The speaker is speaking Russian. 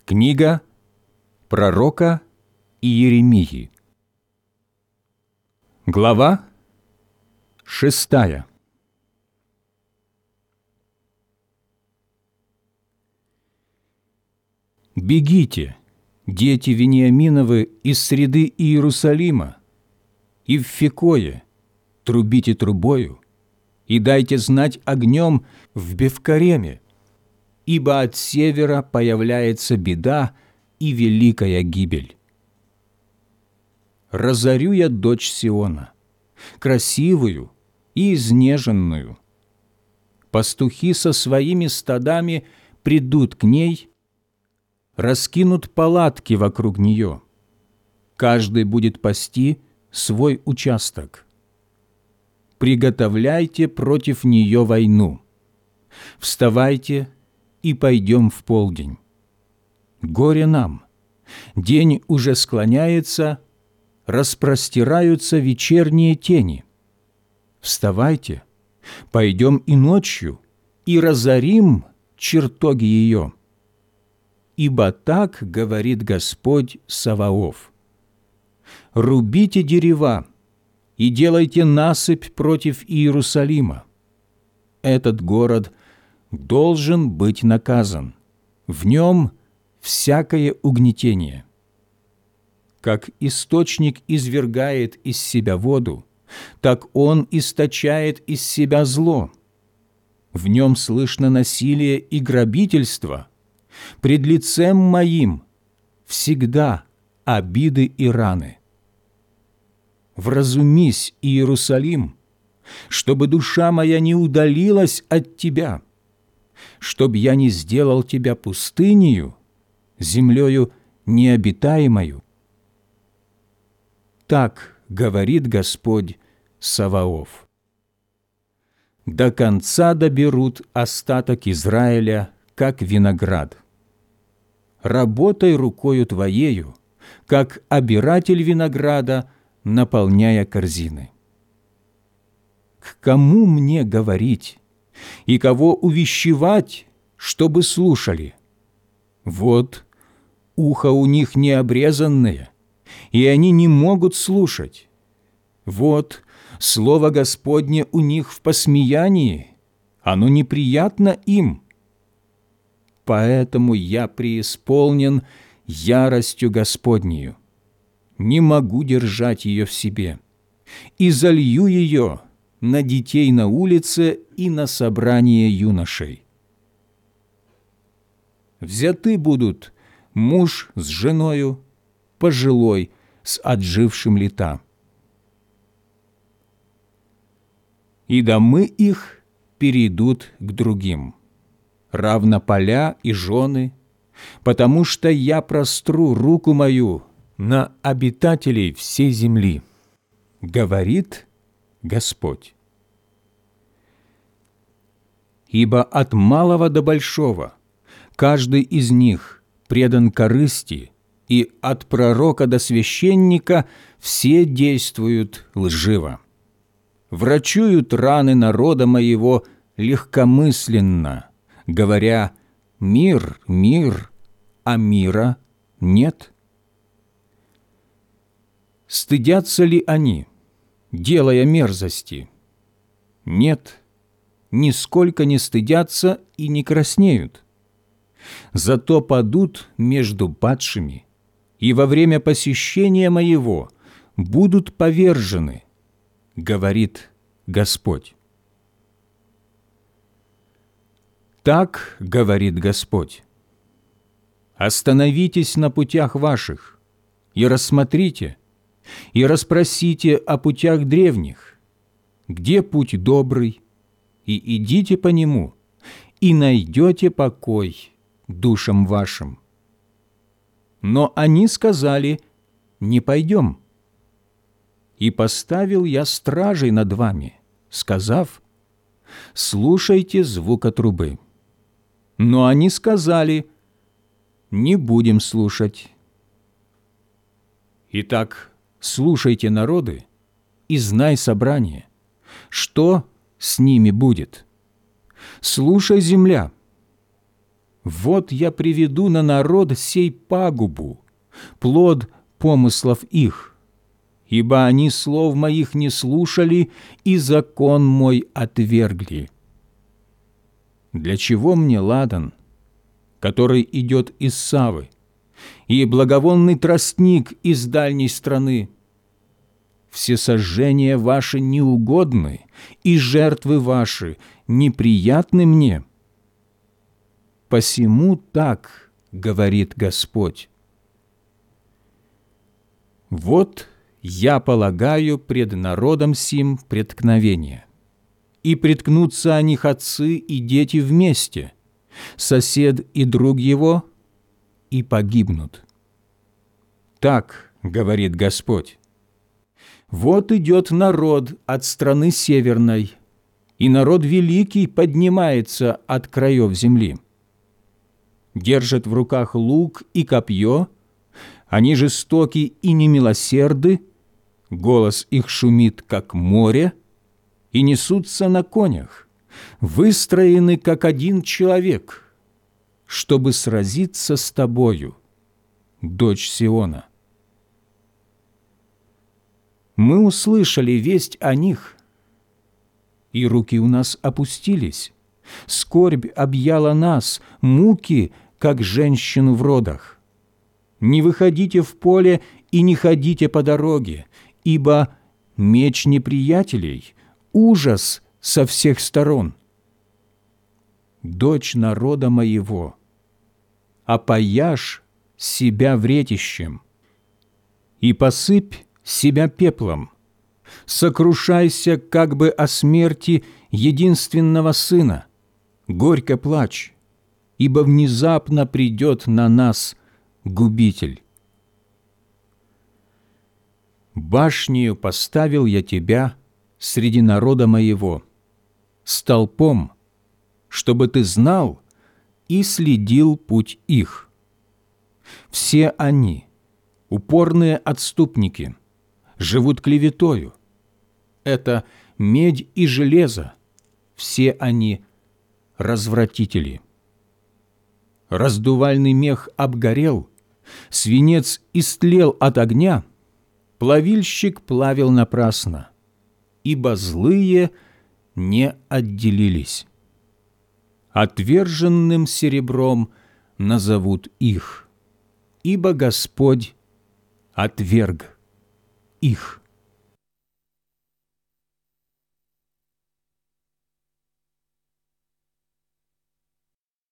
Книга пророка Иеремии. Глава 6. «Бегите, дети Вениаминовы, из среды Иерусалима, и в Фекое трубите трубою, и дайте знать огнем в Бевкареме, ибо от севера появляется беда и великая гибель. Разорю я дочь Сиона, красивую и изнеженную. Пастухи со своими стадами придут к ней, раскинут палатки вокруг нее. Каждый будет пасти свой участок. Приготовляйте против нее войну. Вставайте и пойдем в полдень. Горе нам! День уже склоняется, распростираются вечерние тени. Вставайте, пойдем и ночью, и разорим чертоги ее. Ибо так говорит Господь Саваоф: рубите дерева и делайте насыпь против Иерусалима. Этот город должен быть наказан, в нем всякое угнетение. Как источник извергает из себя воду, так он источает из себя зло. В нем слышно насилие и грабительство. Пред лицем моим всегда обиды и раны. Вразумись, Иерусалим, чтобы душа моя не удалилась от тебя, чтоб я не сделал тебя пустынею, землею необитаемою. Так говорит Господь Саваоф. До конца доберут остаток Израиля, как виноград. Работай рукою твоею, как обиратель винограда, наполняя корзины. К кому мне говорить и кого увещевать, чтобы слушали? Вот ухо у них необрезанное, и они не могут слушать. Вот слово Господне у них в посмеянии, оно неприятно им. Поэтому я преисполнен яростью Господнею, не могу держать ее в себе, и залью ее на детей на улице и на собрание юношей. Взяты будут муж с женою, пожилой с отжившим лета. И домы их перейдут к другим, равно поля и жены, потому что я простру руку мою на обитателей всей земли, говорит Господь. Ибо от малого до большого каждый из них предан корысти, и от пророка до священника все действуют лживо. Врачуют раны народа моего легкомысленно, говоря: «Мир, мир», а мира нет. Стыдятся ли они, делая мерзости? Нет, нисколько не стыдятся и не краснеют. Зато падут между падшими, и во время посещения моего будут повержены, говорит Господь. Так говорит Господь: остановитесь на путях ваших и рассмотрите, и расспросите о путях древних, где путь добрый, и идите по нему, и найдете покой душам вашим. Но они сказали: не пойдем. И поставил я стражей над вами, сказав: слушайте звука трубы. Но они сказали: не будем слушать. Итак, слушайте, народы, и знай, собрание, что с ними будет. Слушай, земля, Вот я приведу на народ сей пагубу, плод помыслов их, ибо они слов моих не слушали и закон мой отвергли. Для чего мне ладан, который идет из Савы, и благовонный тростник из дальней страны? Всесожжения ваши неугодны, и жертвы ваши неприятны мне. Посему так говорит Господь. Вот я полагаю пред народом сим преткновение, и преткнутся о них отцы и дети вместе, сосед и друг его, и погибнут. Так говорит Господь. Вот идет народ от страны северной, и народ великий поднимается от краев земли. Держат в руках лук и копье, они жестоки и немилосерды, голос их шумит, как море, и несутся на конях, выстроены, как один человек, чтобы сразиться с тобою, дочь Сиона. Мы услышали весть о них, и руки у нас опустились, скорбь объяла нас, муки, как женщину в родах. Не выходите в поле и не ходите по дороге, ибо меч неприятелей, ужас со всех сторон. Дочь народа моего, опояшь себя вретищем и посыпь себя пеплом, сокрушайся как бы о смерти единственного сына, горько плачь, ибо внезапно придет на нас губитель. Башнею поставил я тебя среди народа моего, столпом, чтобы ты знал и следил путь их. Все они, упорные отступники, живут клеветою. Это медь и железо, все они развратители. Раздувальный мех обгорел, свинец истлел от огня, плавильщик плавил напрасно, ибо злые не отделились. Отверженным серебром назовут их, ибо Господь отверг их.